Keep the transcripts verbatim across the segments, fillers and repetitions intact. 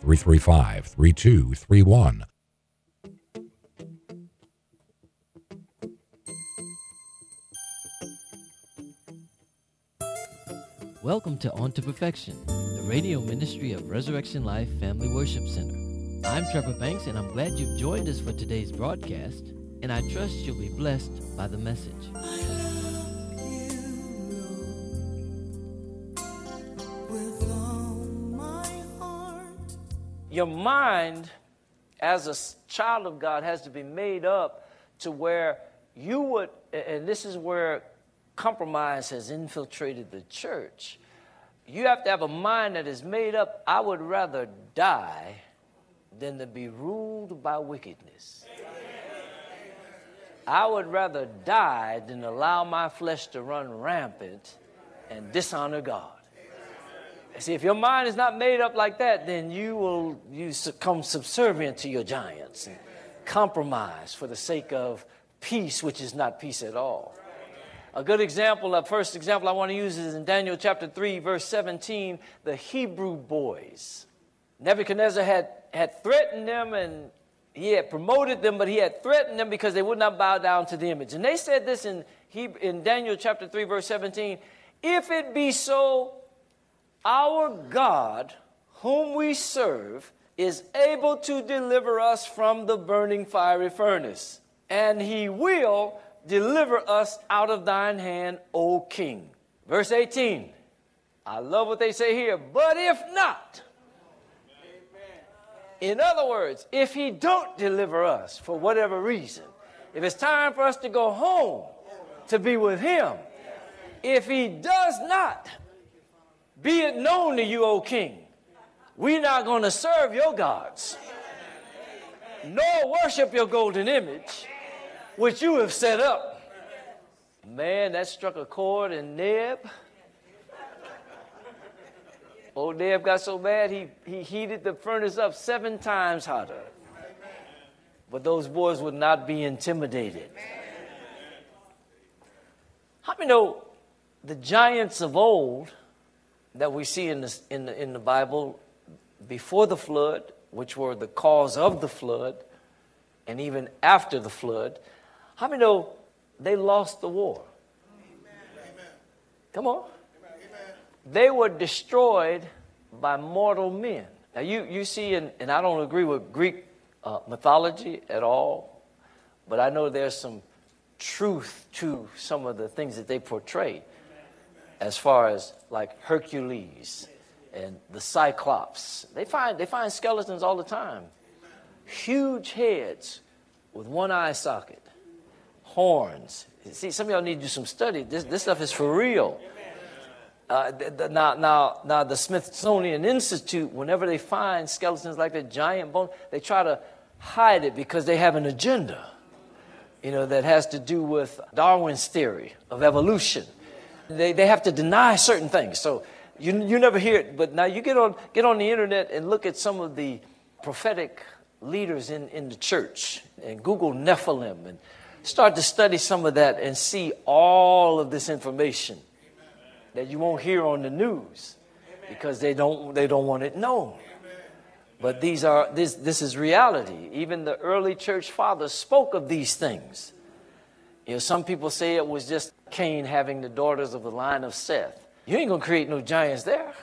three three five, three two three one. Welcome to On to Perfection, the radio ministry of Resurrection Life Family Worship Center. I'm Trevor Banks, and I'm glad you've joined us for today's broadcast, and I trust you'll be blessed by the message. Your mind, as a child of God, has to be made up to where you would, and this is where compromise has infiltrated the church. You have to have a mind that is made up, I would rather die than to be ruled by wickedness. I would rather die than allow my flesh to run rampant and dishonor God. See, if your mind is not made up like that, then you will you become subservient to your giants and compromise for the sake of peace, which is not peace at all. A good example, a first example I want to use is in Daniel chapter three, verse seventeen, the Hebrew boys. Nebuchadnezzar had, had threatened them, and he had promoted them, but he had threatened them because they would not bow down to the image. And they said this in, Hebrew, in Daniel chapter three, verse seventeen, if it be so, our God, whom we serve, is able to deliver us from the burning fiery furnace, and he will deliver us out of thine hand, O king. Verse eighteen. I love what they say here. But if not, in other words, if he don't deliver us for whatever reason, if it's time for us to go home to be with him, if he does not, be it known to you, O king, we're not going to serve your gods, nor worship your golden image, which you have set up. Man, that struck a chord in Neb. Old Neb got so mad, he, he heated the furnace up seven times hotter. But those boys would not be intimidated. How many know the giants of old that we see in the, in the, in the Bible before the flood, which were the cause of the flood, and even after the flood, how many know they lost the war? Amen. Come on. Amen. They were destroyed by mortal men. Now you, you see, in, and I don't agree with Greek uh, mythology at all, but I know there's some truth to some of the things that they portray, as far as like Hercules and the Cyclops. They find, they find skeletons all the time. Huge heads with one eye socket. Horns. See, some of y'all need to do some study. This, this stuff is for real. Uh, the, the, now, now, now, the Smithsonian Institute, whenever they find skeletons like that, giant bone, they try to hide it because they have an agenda, you know, that has to do with Darwin's theory of evolution. They, they have to deny certain things. So you, you never hear it. But now you get on, get on the internet and look at some of the prophetic leaders in, in the church and Google Nephilim and start to study some of that and see all of this information that you won't hear on the news because they don't they don't want it known. But these are this this is reality. Even the early church fathers spoke of these things. You know, some people say it was just Cain having the daughters of the line of Seth. You ain't gonna create no giants there.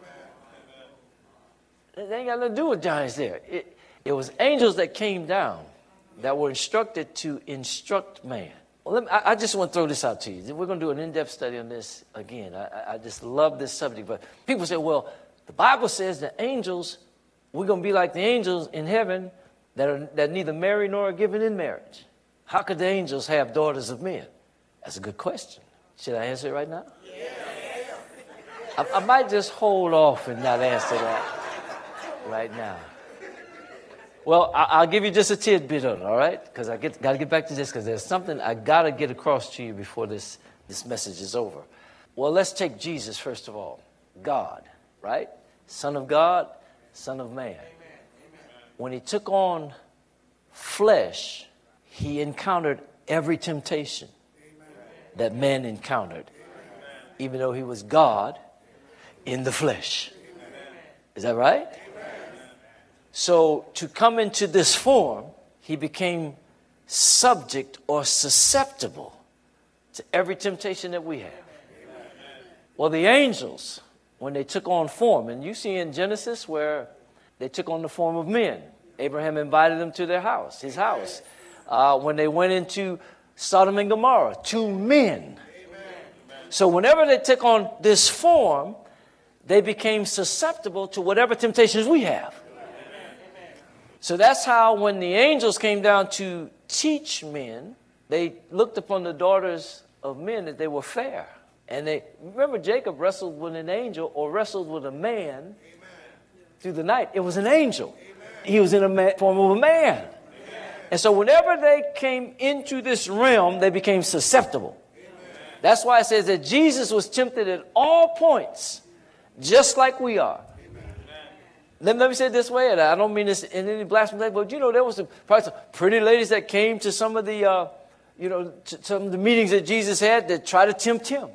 They ain't got nothing to do with giants there. It, it was angels that came down that were instructed to instruct man. Well, let me, I, I just want to throw this out to you. We're going to do an in-depth study on this again. I, I just love this subject. But people say, well, the Bible says that angels, we're going to be like the angels in heaven that are that neither marry nor are given in marriage. How could the angels have daughters of men? That's a good question. Should I answer it right now? Yeah. I, I might just hold off and not answer that right now. Well, I'll give you just a tidbit on it, all right? Because I get got to get back to this because there's something I got to get across to you before this, this message is over. Well, let's take Jesus first of all. God, right? Son of God, Son of man. Amen. When he took on flesh, he encountered every temptation that man encountered, even though he was God in the flesh. Is that right? So to come into this form, he became subject or susceptible to every temptation that we have. Well, the angels, when they took on form, and you see in Genesis where they took on the form of men. Abraham invited them to their house, his house. Uh, when they went into Sodom and Gomorrah, two men. So whenever they took on this form, they became susceptible to whatever temptations we have. So that's how when the angels came down to teach men, they looked upon the daughters of men that they were fair. And they remember Jacob wrestled with an angel or wrestled with a man Amen. Through the night. It was an angel. Amen. He was in a man, form of a man. Amen. And so whenever they came into this realm, they became susceptible. Amen. That's why it says that Jesus was tempted at all points, just like we are. Let, let me say it this way, and I don't mean this in any blasphemous way, but you know, there was some, probably some pretty ladies that came to some of the, uh, you know, to some of the meetings that Jesus had that tried to tempt him.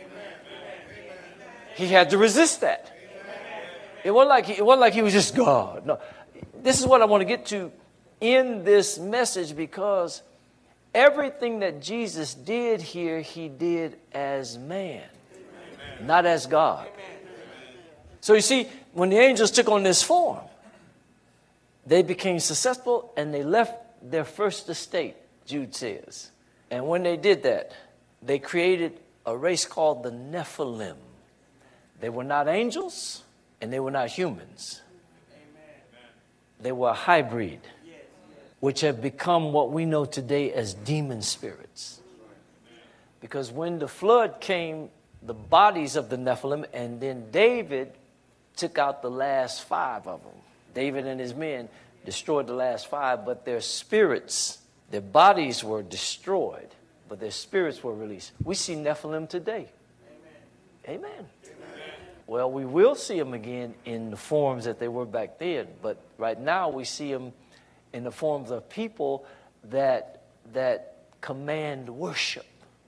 He had to resist that. It wasn't like he, it wasn't like he was just God. No, this is what I want to get to in this message, because everything that Jesus did here, he did as man, not as God. So you see, when the angels took on this form, they became successful and they left their first estate, Jude says. And when they did that, they created a race called the Nephilim. They were not angels and they were not humans. They were a hybrid, which have become what we know today as demon spirits. Because when the flood came, the bodies of the Nephilim, and then David took out the last five of them. David and his men destroyed the last five, but their spirits, their bodies were destroyed, but their spirits were released. We see Nephilim today. Amen. Amen. Well, we will see them again in the forms that they were back then, but right now we see them in the forms of people that that command worship.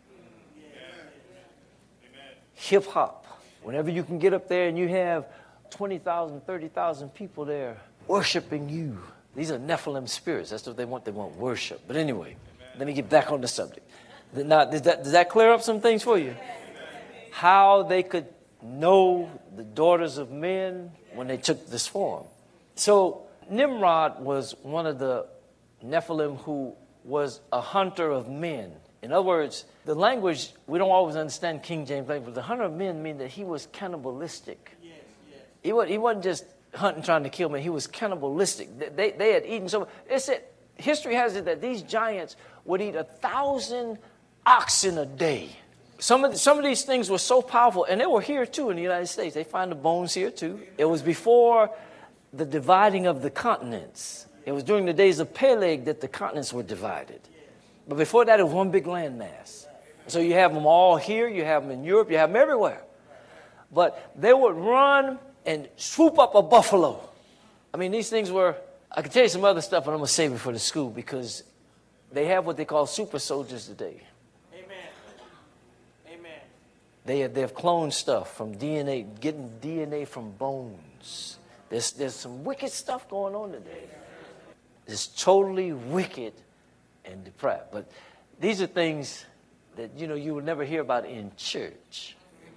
Hip hop. Whenever you can get up there and you have twenty thousand, thirty thousand people there worshiping you. These are Nephilim spirits. That's what they want. They want worship. But anyway, Amen. Let me get back on the subject. Now, does that, does that clear up some things for you? Amen. How they could know the daughters of men when they took this form. So Nimrod was one of the Nephilim who was a hunter of men. In other words, the language, we don't always understand King James language, but the hunter of men means that he was cannibalistic. Yes, yes. He, was, he wasn't just hunting, trying to kill men. He was cannibalistic. They, they had eaten so much. It said, history has it that these giants would eat a thousand oxen a day. Some of, the, some of these things were so powerful, and they were here too in the United States. They find the bones here too. It was before the dividing of the continents. It was during the days of Peleg that the continents were divided. But before that, it was one big landmass. So you have them all here. You have them in Europe. You have them everywhere. But they would run and swoop up a buffalo. I mean, these things were, I can tell you some other stuff, but I'm going to save it for the school because they have what they call super soldiers today. Amen. Amen. They have, they have cloned stuff from D N A, getting D N A from bones. There's, there's some wicked stuff going on today. It's totally wicked and depraved. But these are things that, you know, you would never hear about in church.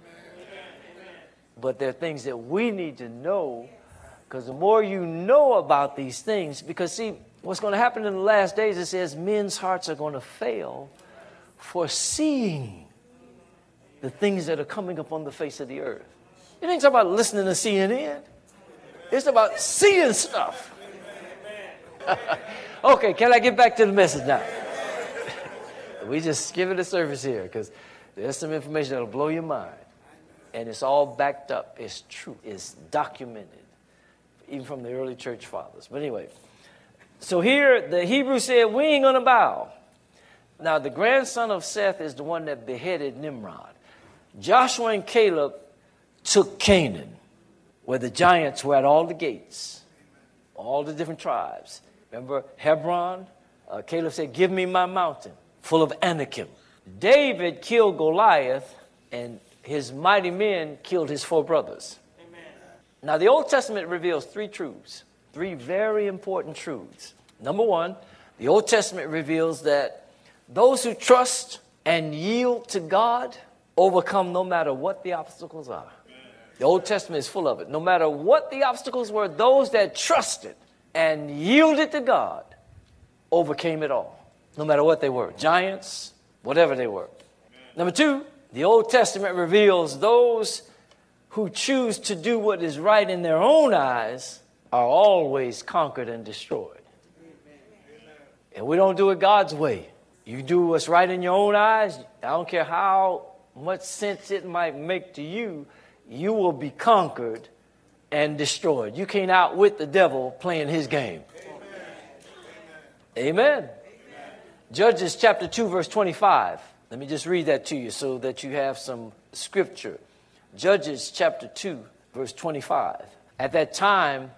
But they're things that we need to know, because the more you know about these things, because see, what's going to happen in the last days, it says men's hearts are going to fail for seeing the things that are coming up on the face of the earth. It ain't about listening to C N N. It's about seeing stuff. Okay, can I get back to the message now? We just give it a service here because there's some information that'll blow your mind. And it's all backed up. It's true. It's documented, even from the early church fathers. But anyway, so here the Hebrew said, we ain't going to bow. Now, the grandson of Seth is the one that beheaded Nimrod. Joshua and Caleb took Canaan, where the giants were at all the gates, all the different tribes. Remember Hebron? Uh, Caleb said, give me my mountain, full of Anakim. David killed Goliath, and his mighty men killed his four brothers. Amen. Now, the Old Testament reveals three truths. three very important truths. Number one, the Old Testament reveals that those who trust and yield to God overcome no matter what the obstacles are. The Old Testament is full of it. No matter what the obstacles were, those that trusted and yielded to God overcame it all. No matter what they were, giants, whatever they were. Number two, the Old Testament reveals those who choose to do what is right in their own eyes are always conquered and destroyed. And we don't do it God's way. You do what's right in your own eyes. I don't care how much sense it might make to you, you will be conquered and destroyed. You can't outwit the devil playing his game. Amen. Amen. Amen. Judges chapter two, verse twenty-five. Let me just read that to you so that you have some scripture. Judges chapter two, verse twenty-five. At that time,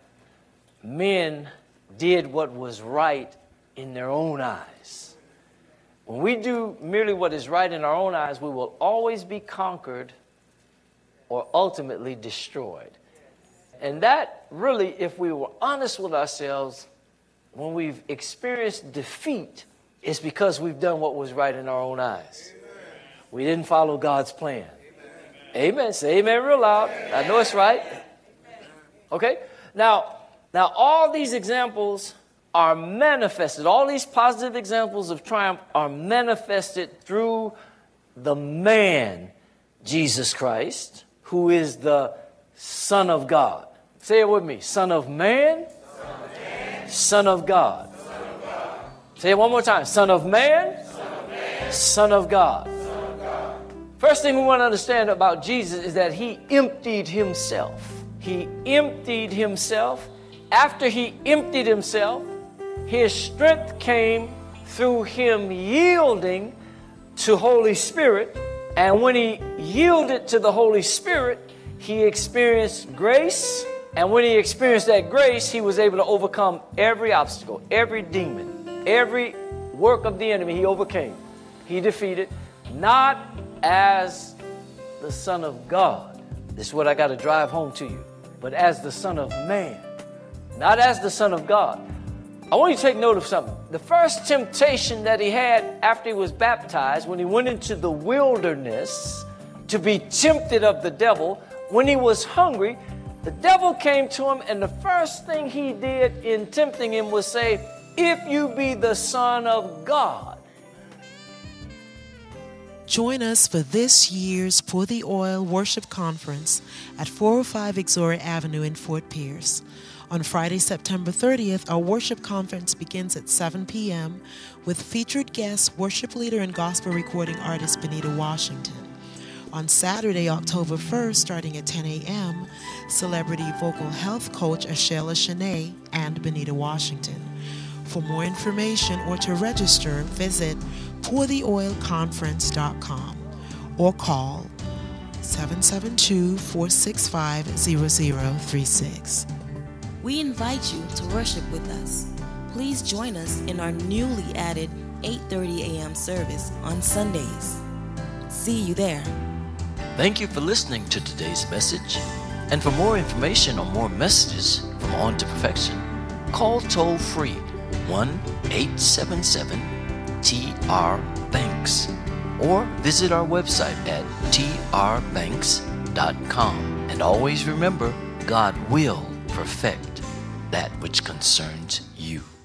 men did what was right in their own eyes. When we do merely what is right in our own eyes, we will always be conquered or ultimately destroyed. And that really, if we were honest with ourselves, when we've experienced defeat, it's because we've done what was right in our own eyes. We didn't follow God's plan. Amen. Say amen real loud. I know it's right. Okay. Now, now all these examples are manifested. All these positive examples of triumph are manifested through the man, Jesus Christ, who is the Son of God. Say it with me. Son of man, Son of, man. Son of God. Son of God. Say it one more time. Son of man, Son of, man. Son of God. Son of God. First thing we want to understand about Jesus is that he emptied himself. He emptied himself. After he emptied himself, his strength came through him yielding to Holy Spirit. And when he yielded to the Holy Spirit, he experienced grace. And when he experienced that grace, he was able to overcome every obstacle, every demon, every work of the enemy he overcame. He defeated, not as the Son of God. This is what I got to drive home to you. But as the Son of man, not as the Son of God. I want you to take note of something. The first temptation that he had after he was baptized, when he went into the wilderness to be tempted of the devil, when he was hungry, the devil came to him, and the first thing he did in tempting him was say, "If you be the Son of God." Join us for this year's Pour the Oil Worship Conference at four oh five Exora Avenue in Fort Pierce. On Friday, September thirtieth, our worship conference begins at seven p.m. with featured guest, worship leader, and gospel recording artist Benita Washington. On Saturday, October first, starting at ten a.m., celebrity vocal health coach Ashela Shanae and Benita Washington. For more information or to register, visit pour the oil conference dot com or call seven seven two, four six five, zero zero three six. We invite you to worship with us. Please join us in our newly added eight thirty a.m. service on Sundays. See you there. Thank you for listening to today's message. And for more information or more messages from On to Perfection, call toll free one eight seven seven T R Banks or visit our website at T R banks dot com. And always remember, God will perfect that which concerns you.